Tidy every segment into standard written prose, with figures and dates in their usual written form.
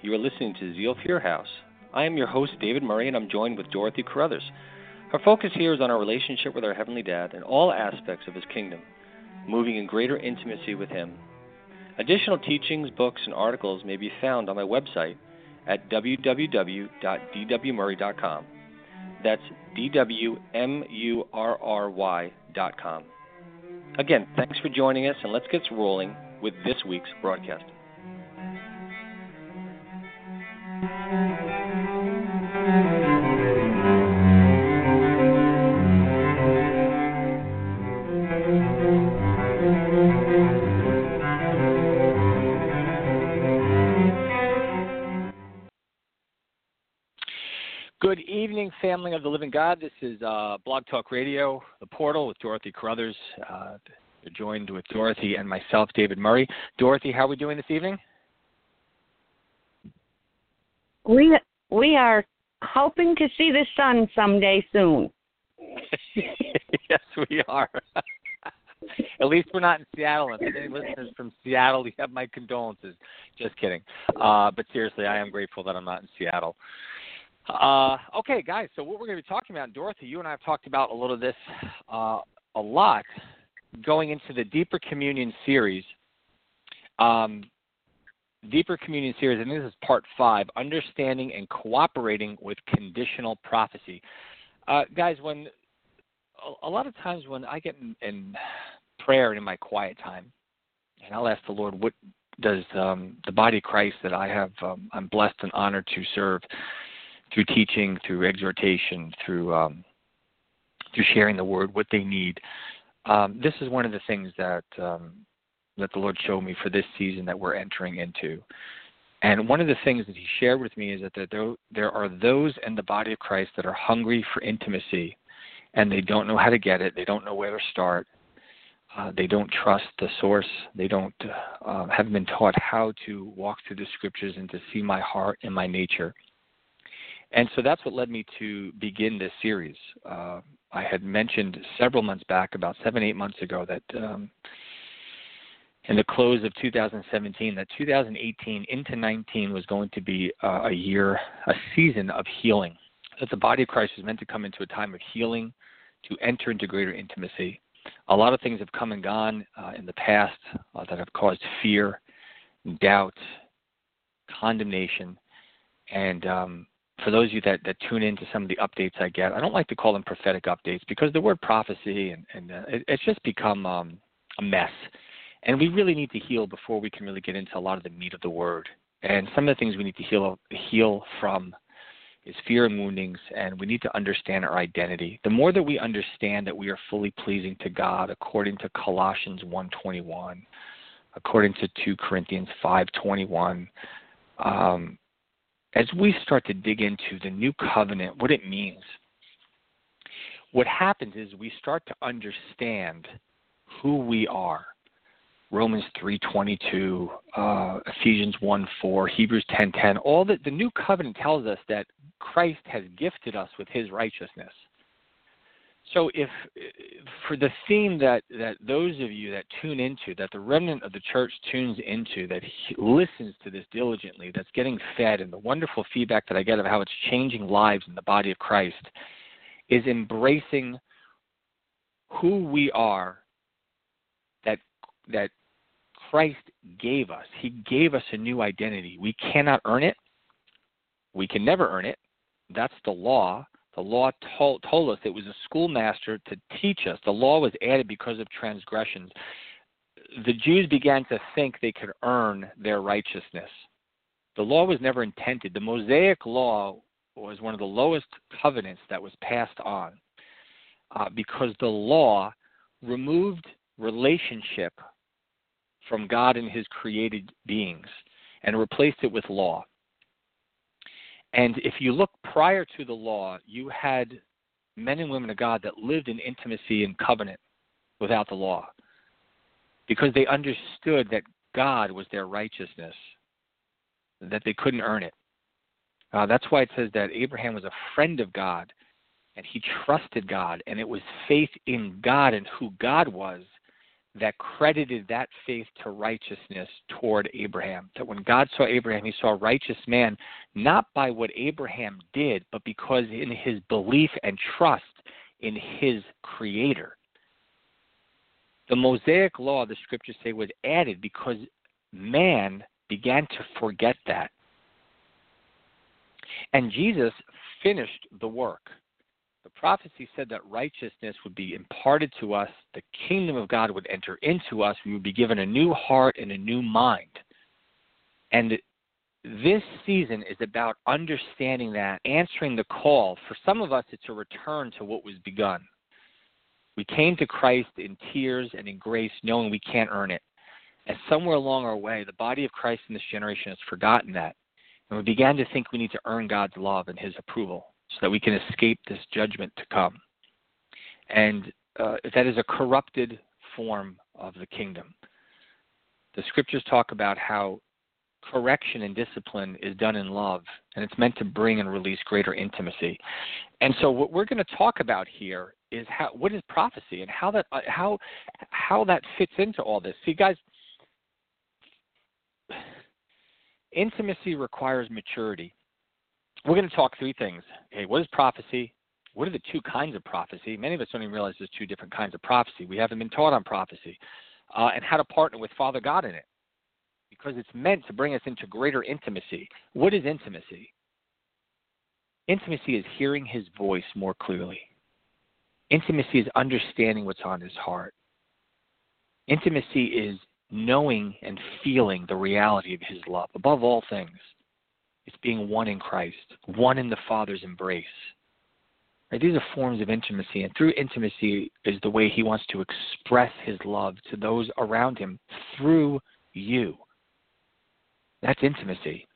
You are listening to Zeal for Your House. I am your host, David Murray, and I'm joined with Dorothy Carruthers. Our focus here is on our relationship with our Heavenly Dad and all aspects of His kingdom, moving in greater intimacy with Him. Additional teachings, books, and articles may be found on my website at www.dwmurray.com. That's DWMURRY.com. Again, thanks for joining us, and let's get rolling with this week's broadcast. Good evening, family of the living God. This is Blog Talk Radio, The Portal, with Dorothy Carruthers. You're joined with Dorothy and myself, David Murray. Dorothy, how are we doing this evening? We are hoping to see the sun someday soon. Yes, we are. At least we're not in Seattle. If any listeners from Seattle, you have my condolences. Just kidding. But seriously, I am grateful that I'm not in Seattle. Okay, guys, so what we're going to be talking about, Dorothy, you and I have talked about a little of this a lot, going into the Deeper Communion series. Deeper Communion series, and this is part 5, Understanding and Cooperating with Conditional Prophecy. Guys, when a lot of times when I get in prayer and in my quiet time, and I'll ask the Lord, what does the body of Christ that I have, I'm blessed and honored to serve through teaching, through exhortation, through sharing the word, what they need. This is one of the things that the Lord showed me for this season that we're entering into. And one of the things that He shared with me is that there are those in the body of Christ that are hungry for intimacy, and they don't know how to get it. They don't know where to start. They don't trust the source. They haven't been taught how to walk through the Scriptures and to see my heart and my nature. And so that's what led me to begin this series. I had mentioned several months back, about 7-8 months ago, that in the close of 2017, that 2018 into 19 was going to be a season of healing. That the body of Christ was meant to come into a time of healing, to enter into greater intimacy. A lot of things have come and gone in the past that have caused fear, doubt, condemnation, and for those of you that tune into some of the updates I get, I don't like to call them prophetic updates because the word prophecy and it's just become a mess. And we really need to heal before we can really get into a lot of the meat of the word. And some of the things we need to heal from is fear and woundings, and we need to understand our identity. The more that we understand that we are fully pleasing to God, according to Colossians 1:21, according to 2 Corinthians 5:21, as we start to dig into the new covenant, what it means, what happens is we start to understand who we are. Romans 3:22, Ephesians 1:4, Hebrews 10:10, all that the new covenant tells us that Christ has gifted us with His righteousness. So if for the theme that those of you that tune into, that the remnant of the church tunes into, that listens to this diligently, that's getting fed, and the wonderful feedback that I get of how it's changing lives in the body of Christ, is embracing who we are, that Christ gave us. He gave us a new identity. We cannot earn it. We can never earn it. That's the law. The law told us it was a schoolmaster to teach us. The law was added because of transgressions. The Jews began to think they could earn their righteousness. The law was never intended. The Mosaic law was one of the lowest covenants that was passed on because the law removed relationship from God and His created beings and replaced it with law. And if you look prior to the law, you had men and women of God that lived in intimacy and covenant without the law because they understood that God was their righteousness, that they couldn't earn it. That's why it says that Abraham was a friend of God and he trusted God, and it was faith in God and who God was that credited that faith to righteousness toward Abraham. That when God saw Abraham, he saw a righteous man, not by what Abraham did, but because in his belief and trust in his Creator. The Mosaic law, the scriptures say, was added because man began to forget that. And Jesus finished the work. The prophecy said that righteousness would be imparted to us, the kingdom of God would enter into us, we would be given a new heart and a new mind. And this season is about understanding that, answering the call. For some of us, it's a return to what was begun. We came to Christ in tears and in grace, knowing we can't earn it. And somewhere along our way, the body of Christ in this generation has forgotten that. And we began to think we need to earn God's love and his approval so that we can escape this judgment to come. And that is a corrupted form of the kingdom. The scriptures talk about how correction and discipline is done in love, and it's meant to bring and release greater intimacy. And so what we're going to talk about here is what is prophecy and how that fits into all this. See, guys, intimacy requires maturity. We're going to talk three things. Okay, what is prophecy? What are the two kinds of prophecy? Many of us don't even realize there's two different kinds of prophecy. We haven't been taught on prophecy, and how to partner with Father God in it, because it's meant to bring us into greater intimacy. What is intimacy? Intimacy is hearing his voice more clearly. Intimacy is understanding what's on his heart. Intimacy is knowing and feeling the reality of his love. Above all things, it's being one in Christ, one in the Father's embrace. Right? These are forms of intimacy, and through intimacy is the way he wants to express his love to those around him through you. That's intimacy.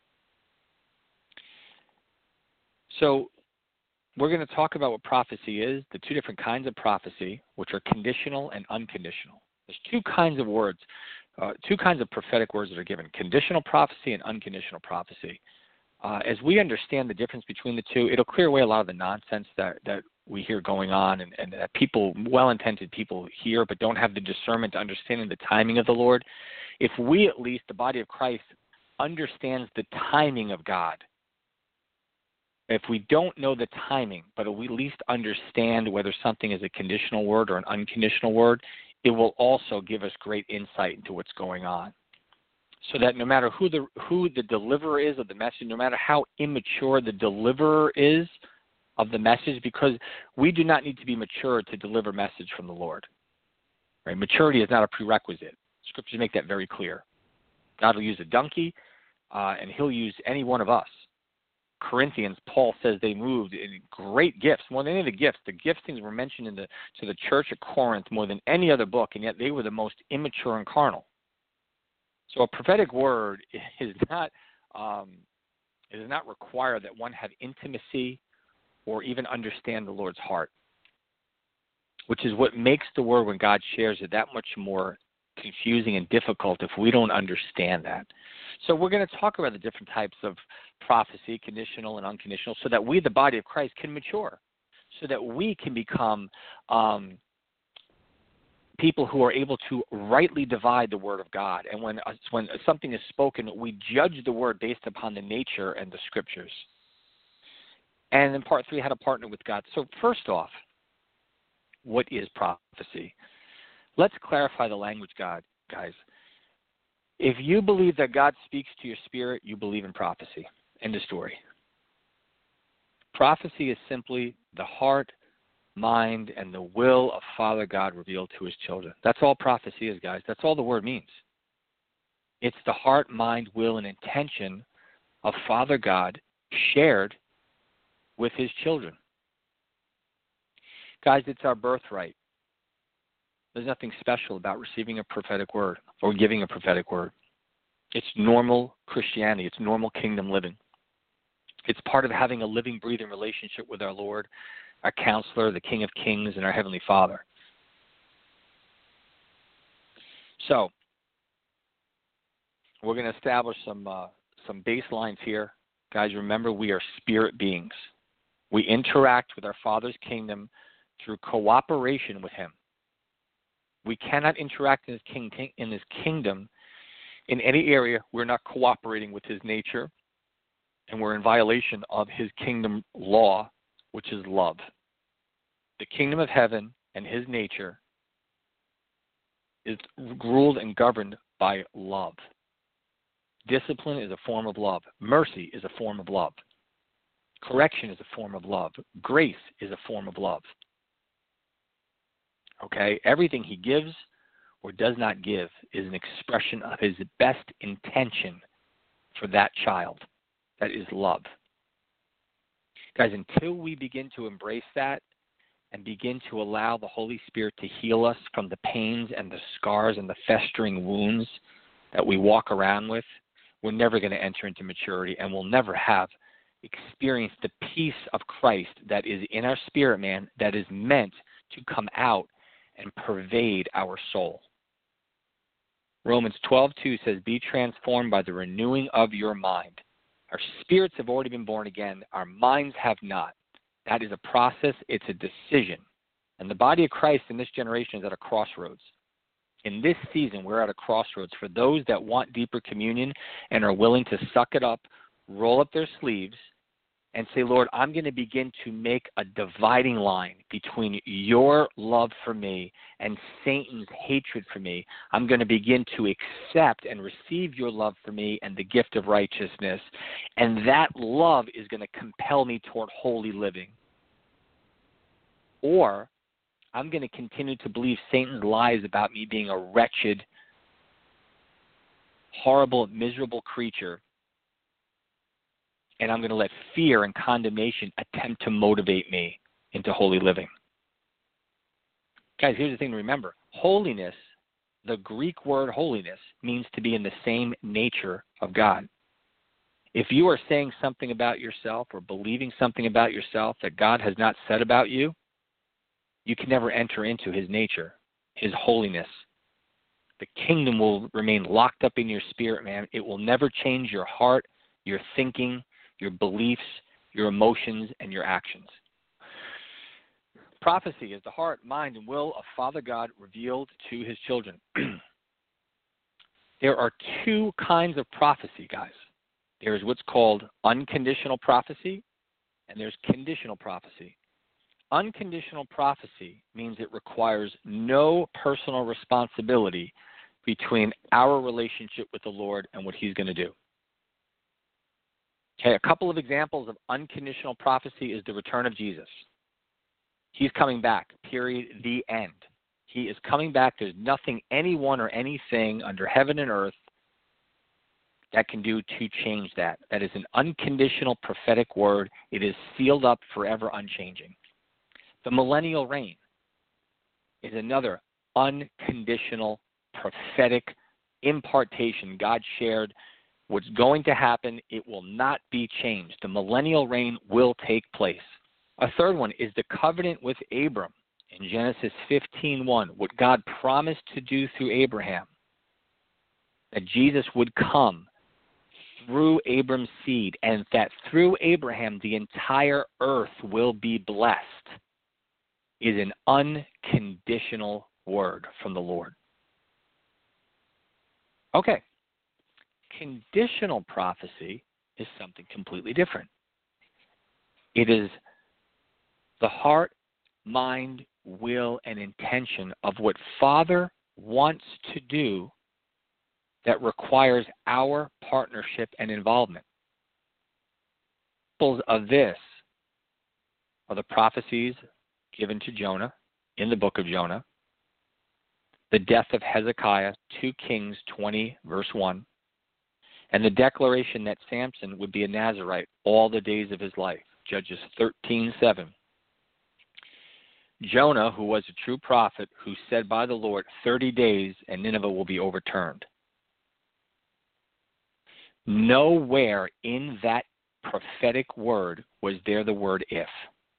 So we're going to talk about what prophecy is, the two different kinds of prophecy, which are conditional and unconditional. There's two kinds of words, two kinds of prophetic words that are given, conditional prophecy and unconditional prophecy. As we understand the difference between the two, it'll clear away a lot of the nonsense that we hear going on and that people, well-intended people, hear but don't have the discernment to understanding the timing of the Lord. If we, at least, the body of Christ, understands the timing of God, if we don't know the timing, but we at least understand whether something is a conditional word or an unconditional word, it will also give us great insight into what's going on. So that no matter who the deliverer is of the message, no matter how immature the deliverer is of the message, because we do not need to be mature to deliver message from the Lord. Right? Maturity is not a prerequisite. Scriptures make that very clear. God will use a donkey, and he'll use any one of us. Corinthians, Paul says they moved in great gifts, more than any of the gifts. The giftings were mentioned to the church at Corinth more than any other book, and yet they were the most immature and carnal. So a prophetic word is not it does not require that one have intimacy or even understand the Lord's heart, which is what makes the word, when God shares it, that much more confusing and difficult if we don't understand that. So we're going to talk about the different types of prophecy, conditional and unconditional, so that we, the body of Christ, can mature, so that we can become people who are able to rightly divide the word of God. And when something is spoken, we judge the word based upon the nature and the scriptures. And in part 3, how to partner with God. So first off, what is prophecy? Let's clarify the language, guys. If you believe that God speaks to your spirit, you believe in prophecy. End of story. Prophecy is simply the heart, mind, and the will of Father God revealed to his children. That's all prophecy is, guys. That's all the word means. It's the heart, mind, will, and intention of Father God shared with his children. Guys, it's our birthright. There's nothing special about receiving a prophetic word or giving a prophetic word. It's normal Christianity. It's normal kingdom living. It's part of having a living, breathing relationship with our Lord, our counselor, the King of Kings, and our Heavenly Father. So, we're going to establish some baselines here. Guys, remember, we are spirit beings. We interact with our Father's kingdom through cooperation with him. We cannot interact in his kingdom in any area we're not cooperating with his nature, and we're in violation of his kingdom law, which is love. The kingdom of heaven and his nature is ruled and governed by love. Discipline is a form of love. Mercy is a form of love. Correction is a form of love. Grace is a form of love. Okay? Everything he gives or does not give is an expression of his best intention for that child. That is love. Guys, until we begin to embrace that and begin to allow the Holy Spirit to heal us from the pains and the scars and the festering wounds that we walk around with, we're never going to enter into maturity, and we'll never have experienced the peace of Christ that is in our spirit, man, that is meant to come out and pervade our soul. Romans 12:2 says, "Be transformed by the renewing of your mind." Our spirits have already been born again. Our minds have not. That is a process. It's a decision. And the body of Christ in this generation is at a crossroads. In this season, we're at a crossroads for those that want deeper communion and are willing to suck it up, roll up their sleeves, and say, Lord, I'm going to begin to make a dividing line between your love for me and Satan's hatred for me. I'm going to begin to accept and receive your love for me and the gift of righteousness. And that love is going to compel me toward holy living. Or I'm going to continue to believe Satan's lies about me being a wretched, horrible, miserable creature, and I'm going to let fear and condemnation attempt to motivate me into holy living. Guys, here's the thing to remember. Holiness, the Greek word holiness, means to be in the same nature of God. If you are saying something about yourself or believing something about yourself that God has not said about you, you can never enter into his nature, his holiness. The kingdom will remain locked up in your spirit, man. It will never change your heart, your thinking, your beliefs, your emotions, and your actions. Prophecy is the heart, mind, and will of Father God revealed to his children. There are two kinds of prophecy, guys. There's what's called unconditional prophecy, and there's conditional prophecy. Unconditional prophecy means it requires no personal responsibility between our relationship with the Lord and what he's going to do. Okay, a couple of examples of unconditional prophecy is the return of Jesus. He's coming back, period, the end. He is coming back. There's nothing anyone or anything under heaven and earth that can do to change that. That is an unconditional prophetic word. It is sealed up forever unchanging. The millennial reign is another unconditional prophetic impartation God shared. What's going to happen, it will not be changed. The millennial reign will take place. A third one is the covenant with Abram in Genesis 15:1, what God promised to do through Abraham, that Jesus would come through Abram's seed, and that through Abraham the entire earth will be blessed, is an unconditional word from the Lord. Okay. Conditional prophecy is something completely different. It is the heart, mind, will, and intention of what Father wants to do that requires our partnership and involvement. Examples of this are the prophecies given to Jonah in the book of Jonah, the death of Hezekiah, 2 Kings 20, verse 1, and the declaration that Samson would be a Nazirite all the days of his life, Judges 13:7. Jonah, who was a true prophet, who said by the Lord, 30 days and Nineveh will be overturned. Nowhere in that prophetic word was there the word if.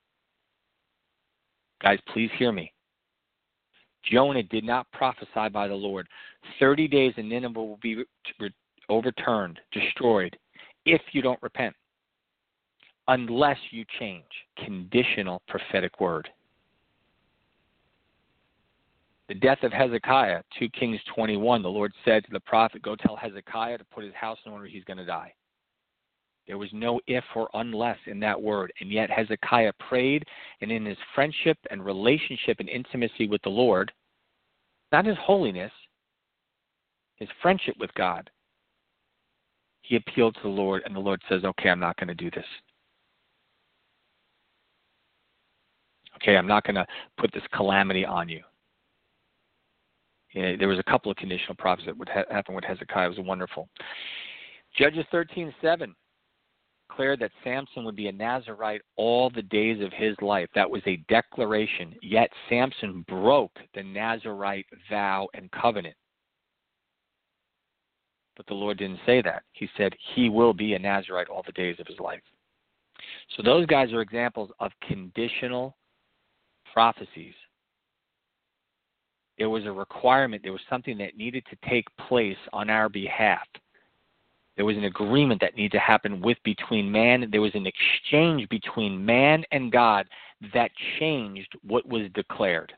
Guys, please hear me. Jonah did not prophesy by the Lord. 30 days and Nineveh will be overturned, destroyed, if you don't repent, unless you change. Conditional prophetic word. The death of Hezekiah, 2 Kings 21, the Lord said to the prophet, go tell Hezekiah to put his house in order, he's going to die. There was no if or unless in that word, and yet Hezekiah prayed, and in his friendship and relationship and intimacy with the Lord, not his holiness, his friendship with God, he appealed to the Lord, and the Lord says, okay, I'm not going to do this. Okay, I'm not going to put this calamity on you. There was a couple of conditional prophecies that would happen with Hezekiah. It was wonderful. Judges 13:7 declared that Samson would be a Nazirite all the days of his life. That was a declaration. Yet Samson broke the Nazirite vow and covenant. But the Lord didn't say that. He said he will be a Nazirite all the days of his life. So those guys are examples of conditional prophecies. There was a requirement. There was something that needed to take place on our behalf. There was an agreement that needed to happen between man. There was an exchange between man and God that changed what was declared.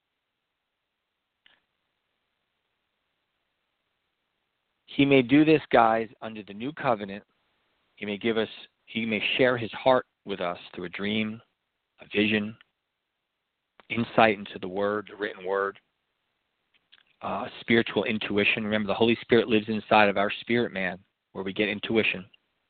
He may do this, guys, under the new covenant. He may share his heart with us through a dream, a vision, insight into the word, the written word. Spiritual intuition. Remember, the Holy Spirit lives inside of our spirit man, where we get intuition.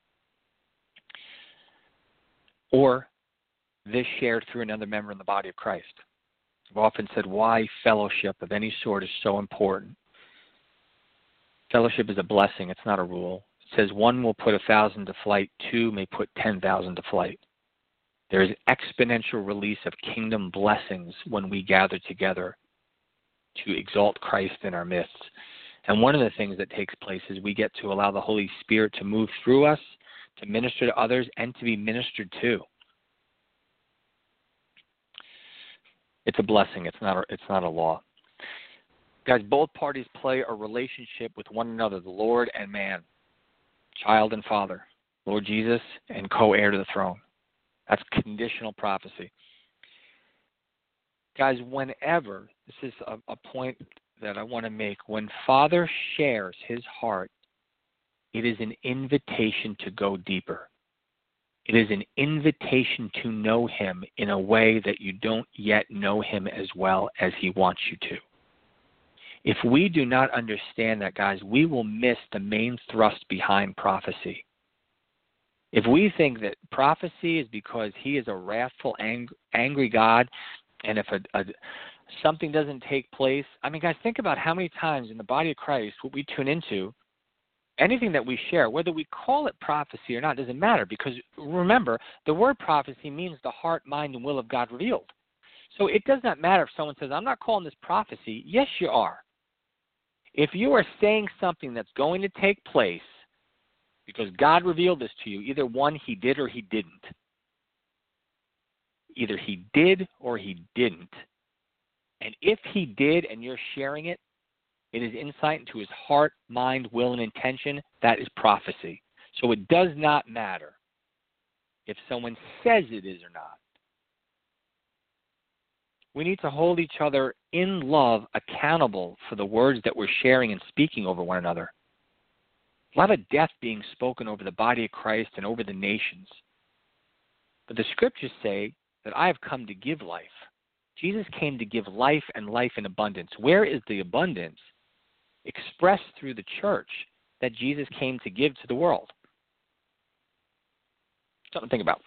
Or this shared through another member in the body of Christ. I've often said why fellowship of any sort is so important. Fellowship is a blessing. It's not a rule. It says one will put 1,000 to flight, two may put 10,000 to flight. There is exponential release of kingdom blessings when we gather together to exalt Christ in our midst. And one of the things that takes place is we get to allow the Holy Spirit to move through us, to minister to others, and to be ministered to. It's a blessing. It's not a law. Guys, both parties play a relationship with one another, the Lord and man, child and father, Lord Jesus, and co-heir to the throne. That's conditional prophecy. Guys, whenever, this is a point that I want to make, when Father shares his heart, it is an invitation to go deeper. It is an invitation to know him in a way that you don't yet know him as well as he wants you to. If we do not understand that, guys, we will miss the main thrust behind prophecy. If we think that prophecy is because he is a wrathful, angry God, and if something doesn't take place, I mean, guys, think about how many times in the body of Christ, what we tune into, anything that we share, whether we call it prophecy or not, doesn't matter, because remember, the word prophecy means the heart, mind, and will of God revealed. So it does not matter if someone says, I'm not calling this prophecy. Yes, you are. If you are saying something that's going to take place because God revealed this to you, either one, he did or he didn't. Either he did or he didn't. And if he did and you're sharing it, it is insight into his heart, mind, will, and intention. That is prophecy. So it does not matter if someone says it is or not. We need to hold each other in love accountable for the words that we're sharing and speaking over one another. A lot of death being spoken over the body of Christ and over the nations. But the scriptures say that I have come to give life. Jesus came to give life and life in abundance. Where is the abundance? Expressed through the church that Jesus came to give to the world. Something to think about.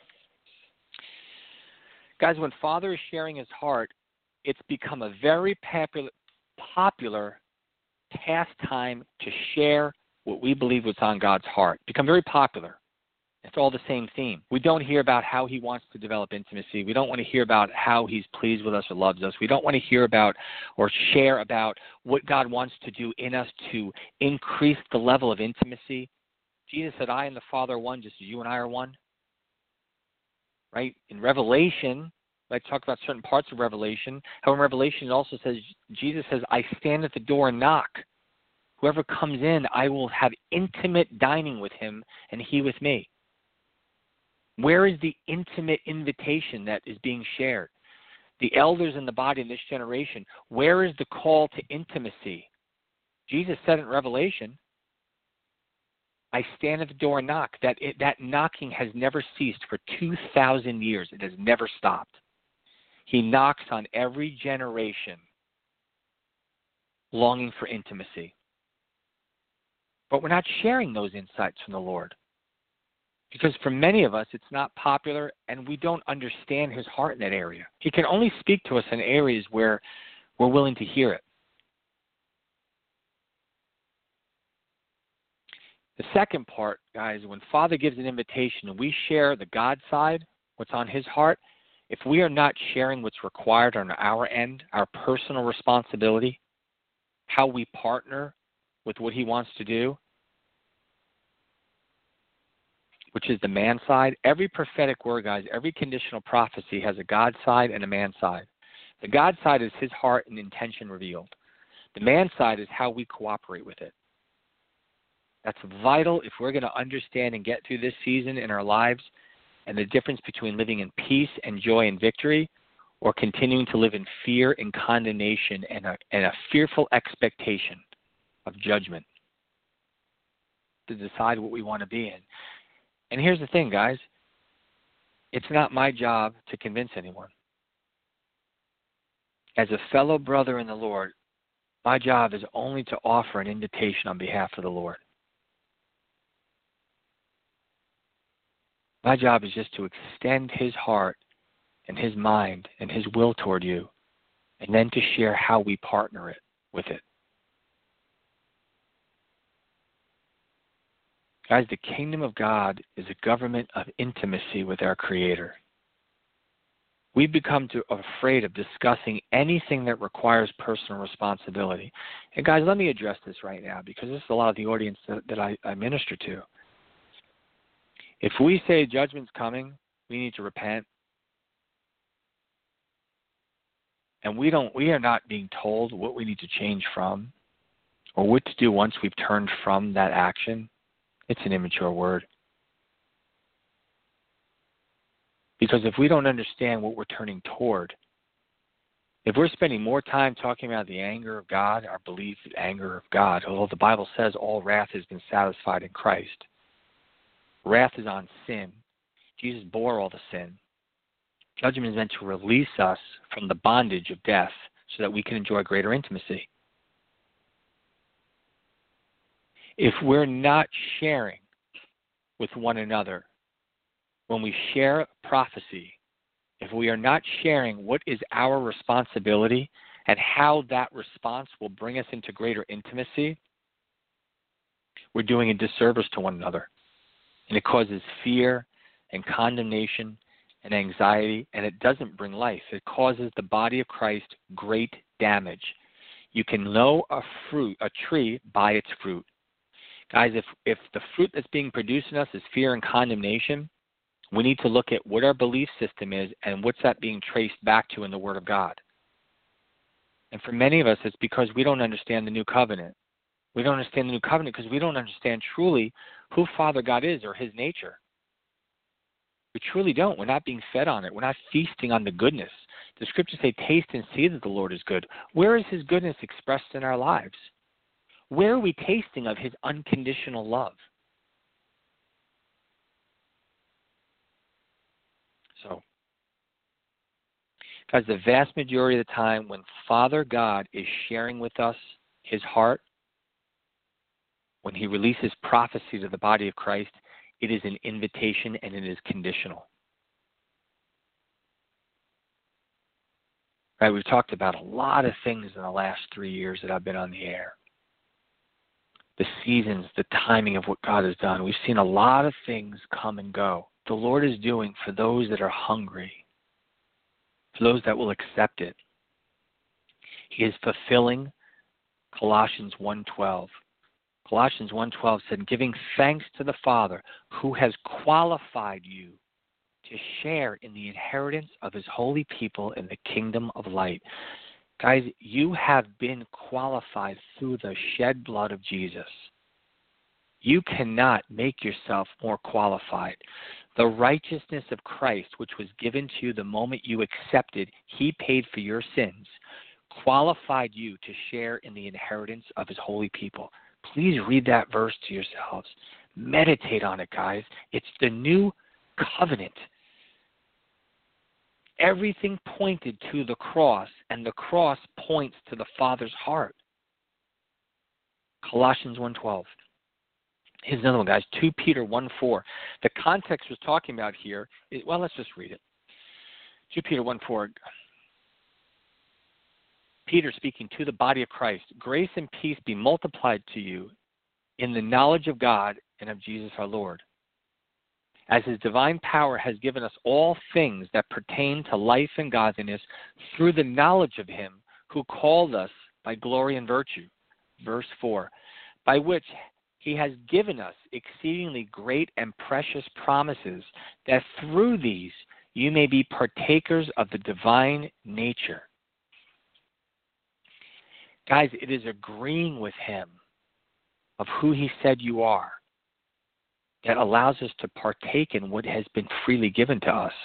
Guys, when Father is sharing his heart, it's become a very popular pastime to share what we believe was on God's heart. It's become very popular. It's all the same theme. We don't hear about how he wants to develop intimacy. We don't want to hear about how he's pleased with us or loves us. We don't want to hear about or share about what God wants to do in us to increase the level of intimacy. Jesus said, I and the Father are one, just as you and I are one. Right? In Revelation, I talk about certain parts of Revelation. However, in Revelation it also says, Jesus says, I stand at the door and knock. Whoever comes in, I will have intimate dining with him and he with me. Where is the intimate invitation that is being shared? The elders in the body in this generation, where is the call to intimacy? Jesus said in Revelation, I stand at the door and knock. That knocking has never ceased for 2,000 years. It has never stopped. He knocks on every generation longing for intimacy. But we're not sharing those insights from the Lord. Because for many of us, it's not popular, and we don't understand his heart in that area. He can only speak to us in areas where we're willing to hear it. The second part, guys, when Father gives an invitation and we share the God side, what's on his heart, if we are not sharing what's required on our end, our personal responsibility, how we partner with what he wants to do, which is the man side, every prophetic word, guys, every conditional prophecy has a God side and a man side. The God side is his heart and intention revealed. The man side is how we cooperate with it. That's vital if we're going to understand and get through this season in our lives and the difference between living in peace and joy and victory or continuing to live in fear and condemnation and a fearful expectation of judgment to decide what we want to be in. And here's the thing, guys. It's not my job to convince anyone. As a fellow brother in the Lord, my job is only to offer an invitation on behalf of the Lord. My job is just to extend his heart and his mind and his will toward you, and then to share how we partner with it. Guys, the kingdom of God is a government of intimacy with our Creator. We've become afraid of discussing anything that requires personal responsibility. And guys, let me address this right now, because this is a lot of the audience that I minister to. If we say judgment's coming, we need to repent. And we are not being told what we need to change from or what to do once we've turned from that action. It's an immature word. Because if we don't understand what we're turning toward, if we're spending more time talking about the anger of God, our belief in anger of God, although the Bible says all wrath has been satisfied in Christ, wrath is on sin. Jesus bore all the sin. Judgment is meant to release us from the bondage of death so that we can enjoy greater intimacy. If we're not sharing with one another, when we share prophecy, if we are not sharing what is our responsibility and how that response will bring us into greater intimacy, we're doing a disservice to one another. And it causes fear and condemnation and anxiety, and it doesn't bring life. It causes the body of Christ great damage. You can know a tree by its fruit. Guys, if the fruit that's being produced in us is fear and condemnation, we need to look at what our belief system is and what's that being traced back to in the Word of God. And for many of us, it's because we don't understand the new covenant. We don't understand the new covenant because we don't understand truly who Father God is or his nature. We truly don't. We're not being fed on it. We're not feasting on the goodness. The scriptures say, taste and see that the Lord is good. Where is his goodness expressed in our lives? Where are we tasting of his unconditional love? So, guys, the vast majority of the time when Father God is sharing with us his heart, when he releases prophecy to the body of Christ, it is an invitation and it is conditional. Right, we've talked about a lot of things in the last 3 years that I've been on the air. The seasons, the timing of what God has done. We've seen a lot of things come and go. The Lord is doing for those that are hungry, for those that will accept it. He is fulfilling Colossians 1:12. Colossians 1:12 said, giving thanks to the Father who has qualified you to share in the inheritance of his holy people in the kingdom of light. Guys, you have been qualified through the shed blood of Jesus. You cannot make yourself more qualified. The righteousness of Christ, which was given to you the moment you accepted He paid for your sins, qualified you to share in the inheritance of His holy people. Please read that verse to yourselves. Meditate on it, guys. It's the new covenant. Everything pointed to the cross, and the cross points to the Father's heart. Colossians 1:12. Here's another one, guys. 2 Peter 1:4. The context we're talking about here is, well, let's just read it. 2 Peter 1:4. Peter speaking to the body of Christ. Grace and peace be multiplied to you in the knowledge of God and of Jesus our Lord, as His divine power has given us all things that pertain to life and godliness through the knowledge of Him who called us by glory and virtue. Verse 4, by which He has given us exceedingly great and precious promises, that through these you may be partakers of the divine nature. Guys, it is agreeing with Him of who He said you are that allows us to partake in what has been freely given to us.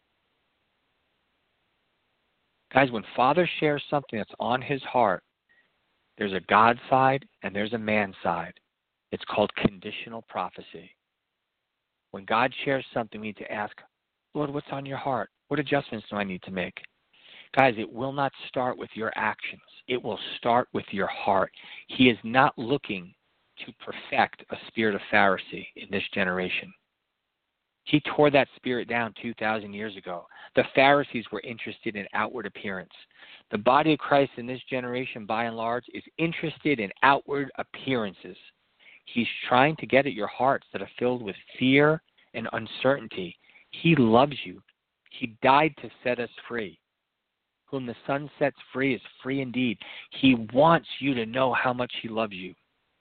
Guys, when Father shares something that's on His heart, there's a God side and there's a man side. It's called conditional prophecy. When God shares something, we need to ask, Lord, what's on your heart? What adjustments do I need to make? Guys, it will not start with your actions. It will start with your heart. He is not looking to perfect a spirit of Pharisee in this generation. He tore that spirit down 2,000 years ago. The Pharisees were interested in outward appearance. The body of Christ in this generation, by and large, is interested in outward appearances. He's trying to get at your hearts that are filled with fear and uncertainty. He loves you. He died to set us free. Whom the Son sets free is free indeed. He wants you to know how much He loves you.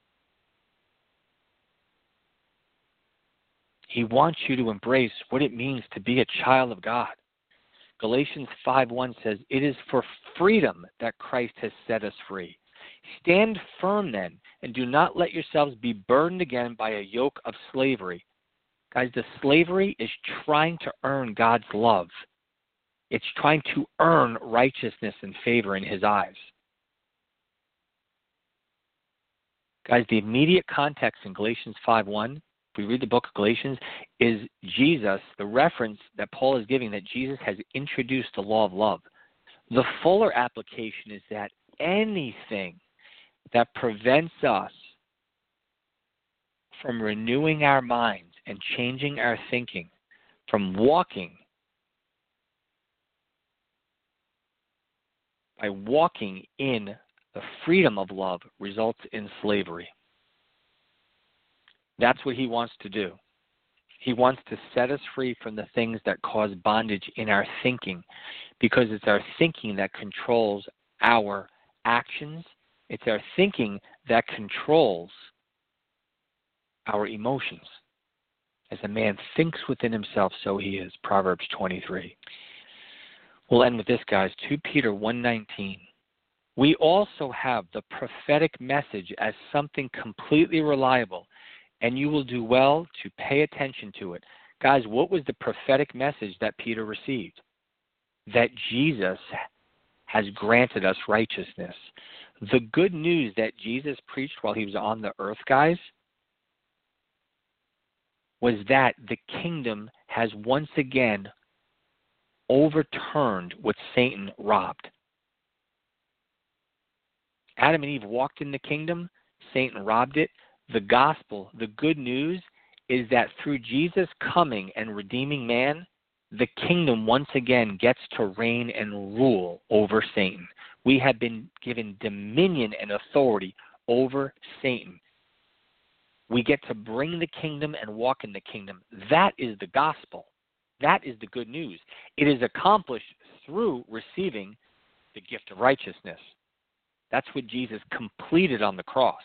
He wants you to embrace what it means to be a child of God. Galatians 5:1 says, it is for freedom that Christ has set us free. Stand firm then, and do not let yourselves be burdened again by a yoke of slavery. Guys, the slavery is trying to earn God's love. It's trying to earn righteousness and favor in His eyes. Guys, the immediate context in Galatians 5:1, if we read the book of Galatians, is Jesus, the reference that Paul is giving that Jesus has introduced the law of love. The fuller application is that anything that prevents us from renewing our minds and changing our thinking, from walking in the freedom of love, results in slavery. That's what He wants to do. He wants to set us free from the things that cause bondage in our thinking, because it's our thinking that controls our actions. It's our thinking that controls our emotions. As a man thinks within himself, so he is. Proverbs 23. We'll end with this, guys. 2 Peter 1:19. We also have the prophetic message as something completely reliable, and you will do well to pay attention to it. Guys, what was the prophetic message that Peter received? That Jesus has granted us righteousness. The good news that Jesus preached while He was on the earth, guys, was that the kingdom has once again overturned what Satan robbed. Adam and Eve walked in the kingdom. Satan robbed it. The gospel, the good news, is that through Jesus coming and redeeming man, the kingdom once again gets to reign and rule over Satan. We have been given dominion and authority over Satan. We get to bring the kingdom and walk in the kingdom. That is the gospel. That is the good news. It is accomplished through receiving the gift of righteousness. That's what Jesus completed on the cross.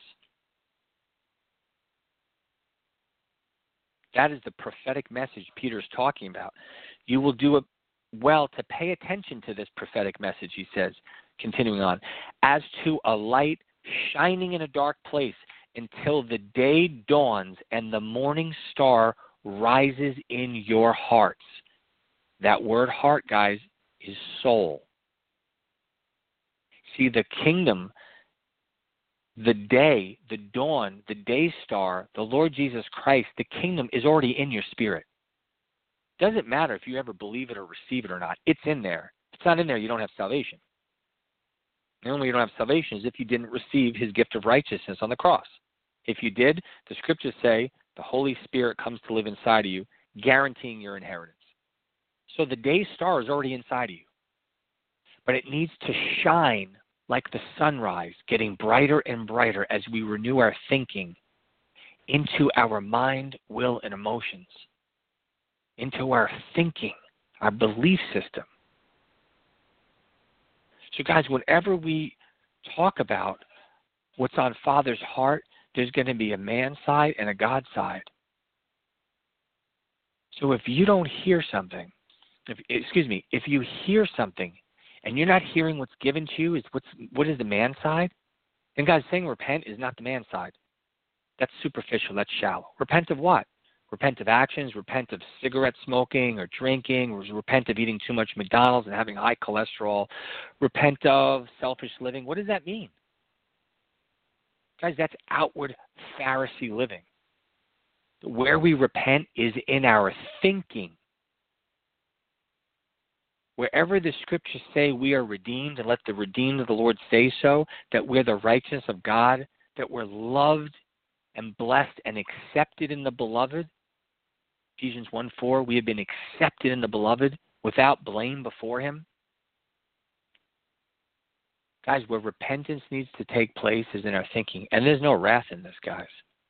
That is the prophetic message Peter's talking about. You will do well to pay attention to this prophetic message, he says, continuing on, as to a light shining in a dark place until the day dawns and the morning star rises in your hearts. That word heart, guys, is soul. See, the kingdom, the day, the dawn, the day star, the Lord Jesus Christ, the kingdom is already in your spirit. Doesn't matter if you ever believe it or receive it or not. It's in there. If it's not in there, you don't have salvation. The only way you don't have salvation is if you didn't receive his gift of righteousness on the cross. If you did, the scriptures say the Holy Spirit comes to live inside of you, guaranteeing your inheritance. So the day star is already inside of you. But it needs to shine like the sunrise, getting brighter and brighter as we renew our thinking into our mind, will, and emotions, into our thinking, our belief system. So guys, whenever we talk about what's on Father's heart, there's going to be a man side and a God side. So if you don't hear something, if you hear something and you're not hearing what's given to you, what is the man side? And guys, saying repent is not the man side. That's superficial, that's shallow. Repent of what? Repent of actions, repent of cigarette smoking or drinking, repent of eating too much McDonald's and having high cholesterol, repent of selfish living. What does that mean? Guys, that's outward Pharisee living. Where we repent is in our thinking. Wherever the scriptures say we are redeemed, and let the redeemed of the Lord say so, that we're the righteousness of God, that we're loved and blessed and accepted in the beloved, Ephesians 1:4, we have been accepted in the beloved without blame before him. Guys, where repentance needs to take place is in our thinking. And there's no wrath in this, guys.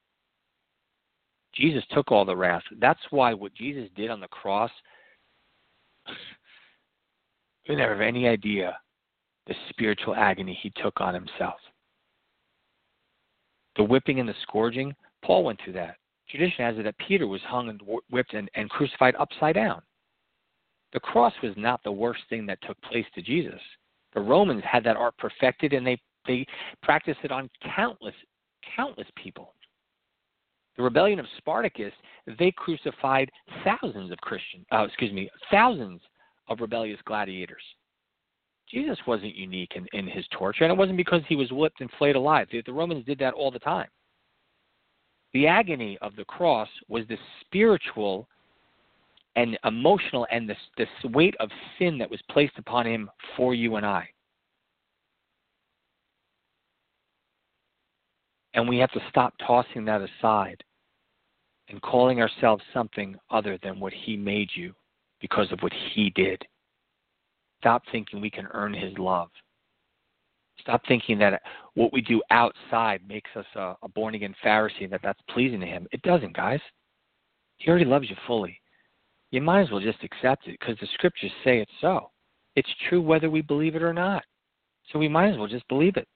Jesus took all the wrath. That's why what Jesus did on the cross, we never have any idea the spiritual agony he took on himself. The whipping and the scourging, Paul went through that. Tradition has it that Peter was hung and whipped and crucified upside down. The cross was not the worst thing that took place to Jesus. The Romans had that art perfected, and they practiced it on countless people. The rebellion of Spartacus, they crucified thousands of rebellious gladiators. Jesus wasn't unique in his torture, and it wasn't because he was whipped and flayed alive. The Romans did that all the time. The agony of the cross was the spiritual and emotional and this weight of sin that was placed upon him for you and I. And we have to stop tossing that aside and calling ourselves something other than what he made you because of what he did. Stop thinking we can earn his love. Stop thinking that what we do outside makes us a born-again Pharisee, that's pleasing to him. It doesn't, guys. He already loves you fully. You might as well just accept it because the scriptures say it's so. It's true whether we believe it or not. So we might as well just believe it.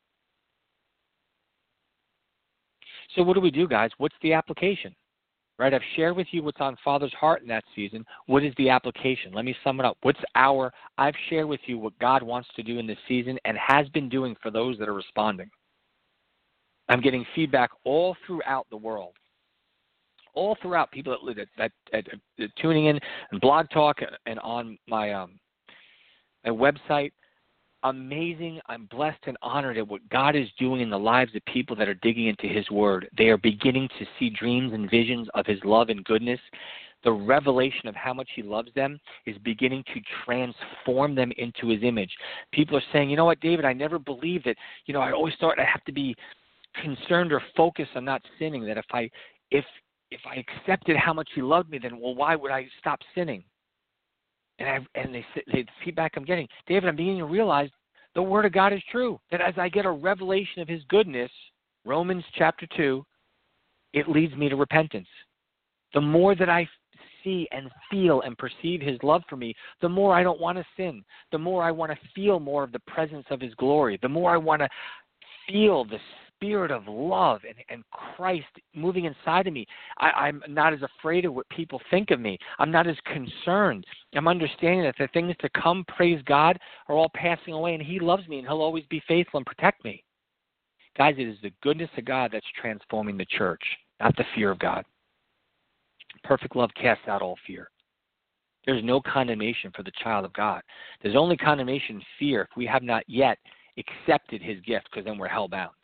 So what do we do, guys? What's the application? Right? I've shared with you what's on Father's heart in that season. What is the application? Let me sum it up. I've shared with you what God wants to do in this season and has been doing for those that are responding. I'm getting feedback all throughout the world. All throughout, people that tuning in and Blog Talk and on my website. Amazing. I'm blessed and honored at what God is doing in the lives of people that are digging into his word. They are beginning to see dreams and visions of his love and goodness. The revelation of how much he loves them is beginning to transform them into his image. People are saying, you know what, David, I never believed it. I always thought I have to be concerned or focused on not sinning, that if I accepted how much he loved me, then, why would I stop sinning? And the feedback I'm getting, David, I'm beginning to realize the Word of God is true. That as I get a revelation of his goodness, Romans chapter 2, it leads me to repentance. The more that I see and feel and perceive his love for me, the more I don't want to sin. The more I want to feel more of the presence of his glory. The more I want to feel the spirit of love and Christ moving inside of me. I'm not as afraid of what people think of me. I'm not as concerned. I'm understanding that the things to come, praise God, are all passing away, and he loves me, and he'll always be faithful and protect me. Guys, it is the goodness of God that's transforming the church, not the fear of God. perfect love casts out all fear. There's no condemnation for the child of God. There's only condemnation and fear if we have not yet accepted his gift, because then we're hell-bound.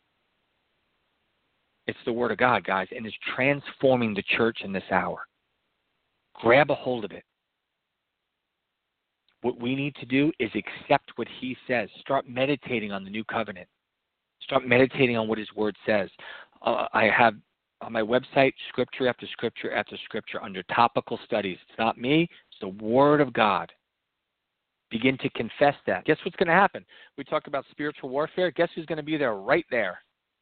It's the Word of God, guys, and it's transforming the church in this hour. Grab a hold of it. What we need to do is accept what he says. Start meditating on the new covenant. Start meditating on what his word says. I have on my website scripture after scripture after scripture under topical studies. It's not me. It's the Word of God. Begin to confess that. Guess what's going to happen? We talked about spiritual warfare. Guess who's going to be there right there?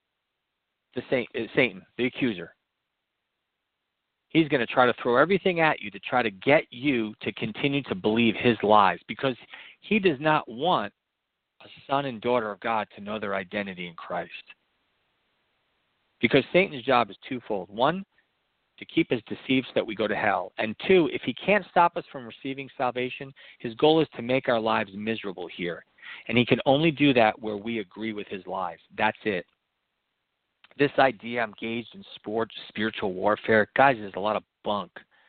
Satan, the accuser. He's going to try to throw everything at you to try to get you to continue to believe his lies, because he does not want a son and daughter of God to know their identity in Christ. Because Satan's job is twofold. One, to keep us deceived so that we go to hell. And two, if he can't stop us from receiving salvation, his goal is to make our lives miserable here. And he can only do that where we agree with his lies. That's it. This idea I'm engaged in spiritual warfare, guys, is a lot of bunk.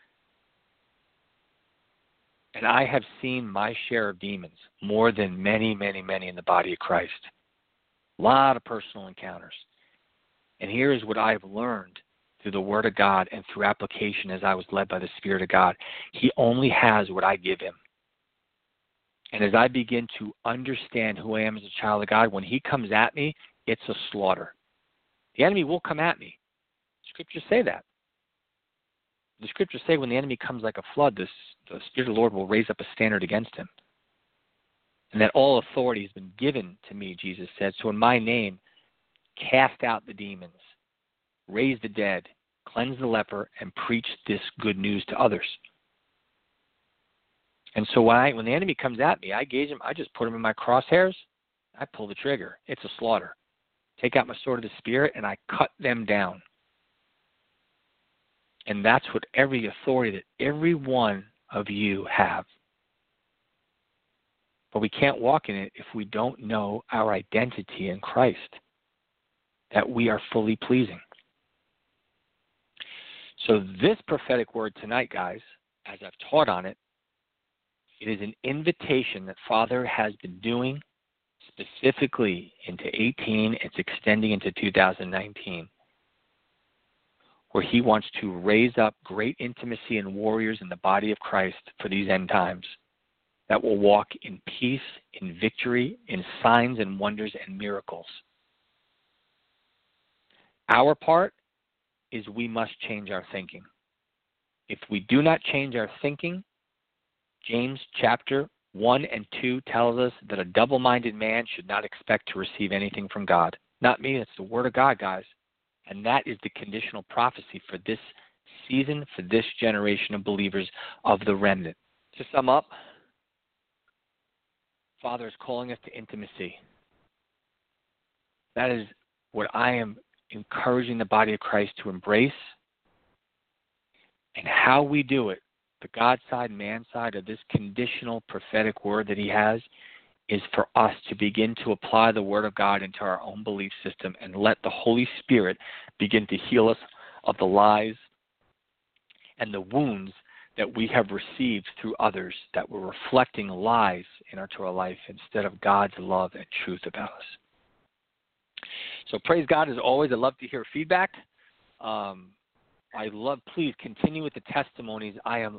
And I have seen my share of demons, more than many, many, many in the body of Christ. A lot of personal encounters. And here is what I've learned through the Word of God and through application as I was led by the Spirit of God. He only has what I give him. And as I begin to understand who I am as a child of God, when he comes at me, it's a slaughter. The enemy will come at me. Scriptures say that. The Scriptures say when the enemy comes like a flood, the Spirit of the Lord will raise up a standard against him. And that all authority has been given to me, Jesus said. So in my name, cast out the demons, raise the dead, cleanse the leper, and preach this good news to others. And so when the enemy comes at me, I gauge him, I just put him in my crosshairs, I pull the trigger. It's a slaughter. Take out my sword of the Spirit, and I cut them down. And that's what every authority that every one of you have. But we can't walk in it if we don't know our identity in Christ, that we are fully pleasing. So this prophetic word tonight, guys, as I've taught on it, it is an invitation that Father has been doing specifically into 18. It's extending into 2019, where he wants to raise up great intimacy and warriors in the body of Christ for these end times that will walk in peace, in victory, in signs and wonders and miracles. Our part is we must change our thinking. If we do not change our thinking, James chapter 1 and 2 tells us that a double-minded man should not expect to receive anything from God. Not me, it's the Word of God, guys. And that is the conditional prophecy for this season, for this generation of believers of the remnant. To sum up, Father is calling us to intimacy. That is what I am encouraging the body of Christ to embrace. And how we do it, the God side, man side of this conditional prophetic word that he has, is for us to begin to apply the Word of God into our own belief system and let the Holy Spirit begin to heal us of the lies and the wounds that we have received through others that were reflecting lies in our Torah life instead of God's love and truth about us. So praise God as always. I love to hear feedback. Please continue with the testimonies. I am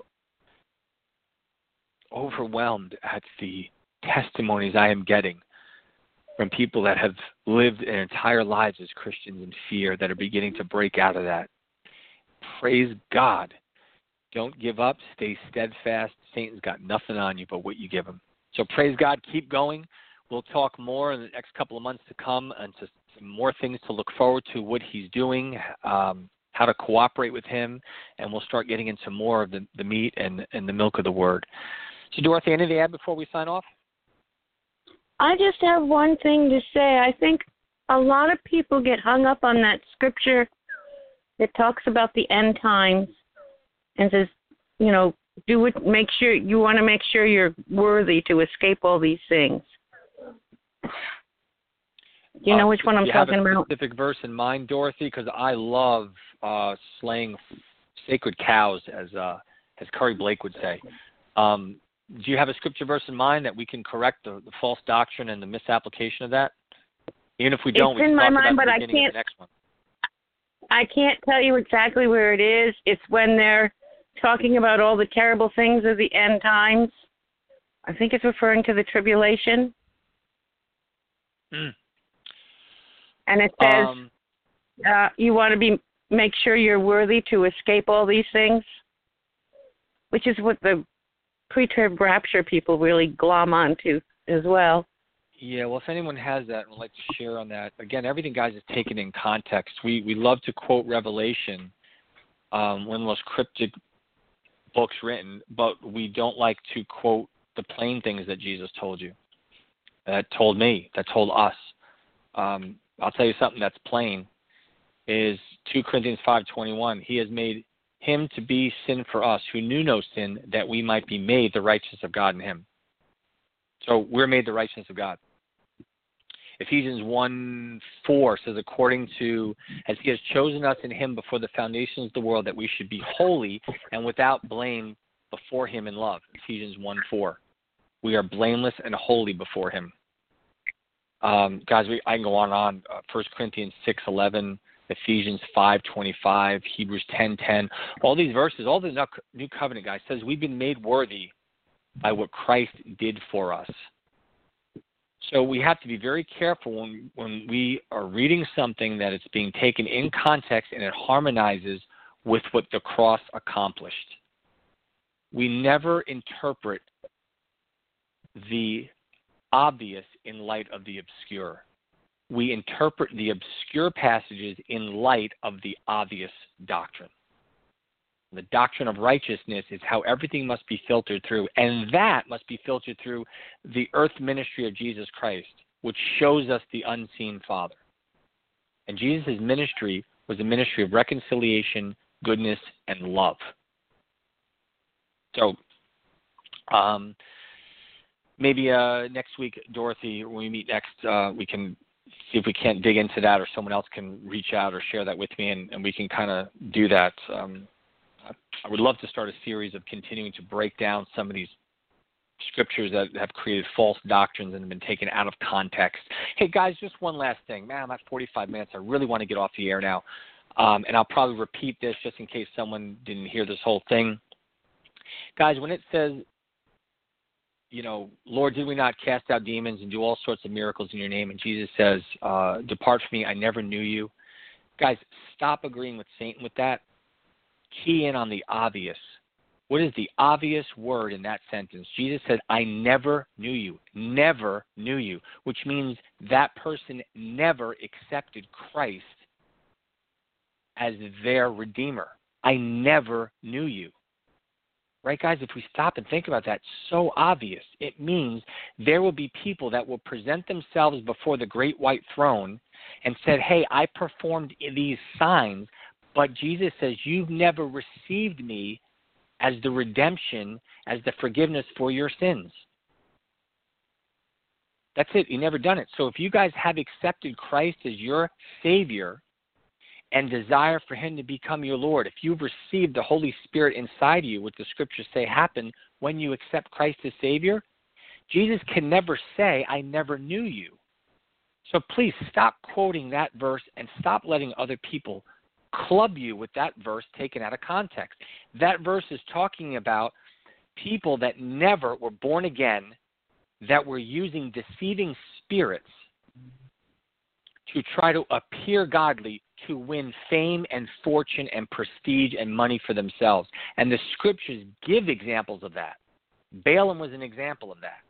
overwhelmed at the testimonies I am getting from people that have lived their entire lives as Christians in fear that are beginning to break out of that. Praise God. Don't give up. Stay steadfast. Satan's got nothing on you but what you give him. So praise God. Keep going. We'll talk more in the next couple of months to come and to some more things to look forward to, what he's doing, how to cooperate with him, and we'll start getting into more of the meat and the milk of the Word. So, Dorothy, anything to add before we sign off? I just have one thing to say. I think a lot of people get hung up on that scripture that talks about the end times and says, do it. You want to make sure you're worthy to escape all these things. Do you know which one I'm talking about? Do you have a specific verse in mind, Dorothy? Because I love slaying sacred cows, as Curry Blake would say. Do you have a scripture verse in mind that we can correct the false doctrine and the misapplication of that? Even if we don't, we can talk about the beginning of the next one. I can't tell you exactly where it is. It's when they're talking about all the terrible things of the end times. I think it's referring to the tribulation. And it says you want to make sure you're worthy to escape all these things, which is what the pre-trib rapture people really glom onto as well. Yeah, well, if anyone has that and would like to share on that, again, everything, guys, is taken in context. We love to quote Revelation, one of the most cryptic books written, but we don't like to quote the plain things that Jesus told you, that told me, that told us. I'll tell you something that's plain is 2 Corinthians 5:21. He has made him to be sin for us who knew no sin, that we might be made the righteousness of God in him. So we're made the righteousness of God. Ephesians 1:4 says, according to, as he has chosen us in him before the foundations of the world, that we should be holy and without blame before him in love. Ephesians 1:4. We are blameless and holy before him. Guys, I can go on and on. 1 Corinthians 6:11, Ephesians 5:25, Hebrews 10:10. All these verses, all the New Covenant, guys, says we've been made worthy by what Christ did for us. So we have to be very careful when we are reading something that it's being taken in context and it harmonizes with what the cross accomplished. We never interpret the obvious in light of the obscure. We interpret the obscure passages in light of the obvious doctrine. The doctrine of righteousness is how everything must be filtered through, and that must be filtered through the earth ministry of Jesus Christ, which shows us the unseen Father. And Jesus' ministry was a ministry of reconciliation, goodness, and love. So, maybe next week, Dorothy, when we meet next, we can see if we can't dig into that, or someone else can reach out or share that with me, and we can kind of do that. I would love to start a series of continuing to break down some of these scriptures that have created false doctrines and have been taken out of context. Hey, guys, just one last thing. Man, I'm at 45 minutes. I really want to get off the air now. And I'll probably repeat this just in case someone didn't hear this whole thing. Guys, when it says, Lord, did we not cast out demons and do all sorts of miracles in your name? And Jesus says, depart from me, I never knew you. Guys, stop agreeing with Satan with that. Key in on the obvious. What is the obvious word in that sentence? Jesus said, I never knew you. Never knew you, which means that person never accepted Christ as their Redeemer. I never knew you. Right, guys? If we stop and think about that, so obvious. It means there will be people that will present themselves before the great white throne and said, hey, I performed these signs, but Jesus says, you've never received me as the redemption, as the forgiveness for your sins. That's it. You never done it. So if you guys have accepted Christ as your Savior and desire for him to become your Lord, if you've received the Holy Spirit inside you, what the scriptures say happen when you accept Christ as Savior, Jesus can never say, I never knew you. So please stop quoting that verse and stop letting other people club you with that verse taken out of context. That verse is talking about people that never were born again, that were using deceiving spirits to try to appear godly, to win fame and fortune and prestige and money for themselves. And the scriptures give examples of that. Balaam was an example of that.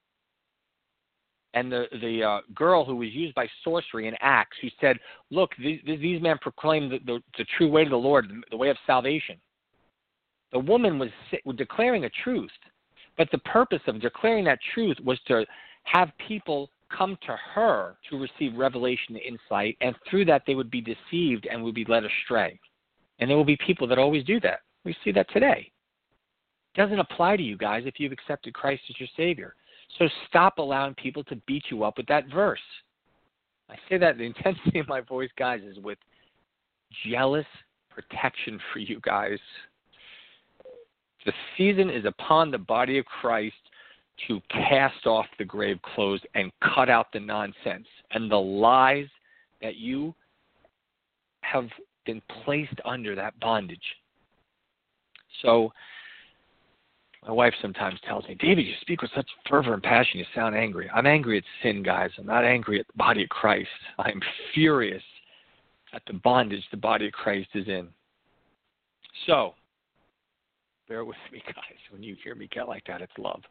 And the girl who was used by sorcery in Acts, who said, look, these men proclaim the true way to the Lord, the way of salvation. The woman was declaring a truth, but the purpose of declaring that truth was to have people come to her to receive revelation and insight, and through that they would be deceived and would be led astray. And there will be people that always do that. We see that today. It doesn't apply to you guys if you've accepted Christ as your Savior. So stop allowing people to beat you up with that verse. I say that the intensity of my voice, guys, is with jealous protection for you guys. The season is upon the body of Christ to cast off the grave clothes and cut out the nonsense and the lies that you have been placed under, that bondage. So my wife sometimes tells me, David, you speak with such fervor and passion, you sound angry. I'm angry at sin, guys. I'm not angry at the body of Christ. I'm furious at the bondage the body of Christ is in. So, bear with me, guys. When you hear me get like that, it's love.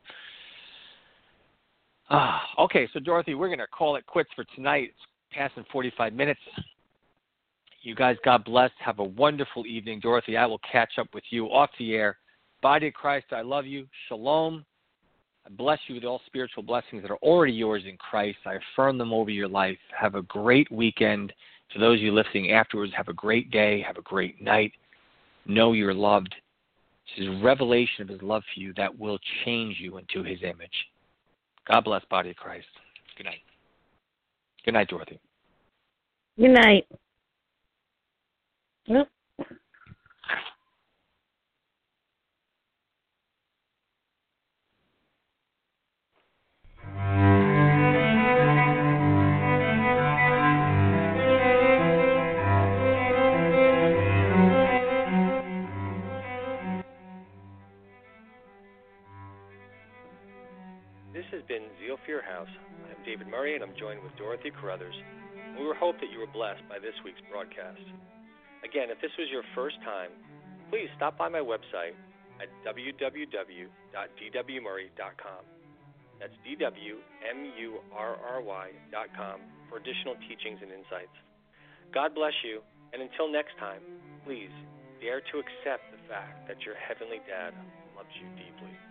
Okay, so Dorothy, we're going to call it quits for tonight. It's passing 45 minutes. You guys, God bless. Have a wonderful evening. Dorothy, I will catch up with you off the air. Body of Christ, I love you. Shalom. I bless you with all spiritual blessings that are already yours in Christ. I affirm them over your life. Have a great weekend. For those of you listening afterwards, have a great day. Have a great night. Know you're loved. This is a revelation of his love for you that will change you into his image. God bless, body of Christ. Good night. Good night, Dorothy. Good night. Nope. This has been Zeal for Your House. I'm David Murray, and I'm joined with Dorothy Carruthers. We hope that you were blessed by this week's broadcast. Again, if this was your first time, please stop by my website at www.dwmurray.com. That's DWMURRY.com for additional teachings and insights. God bless you, and until next time, please dare to accept the fact that your Heavenly Dad loves you deeply.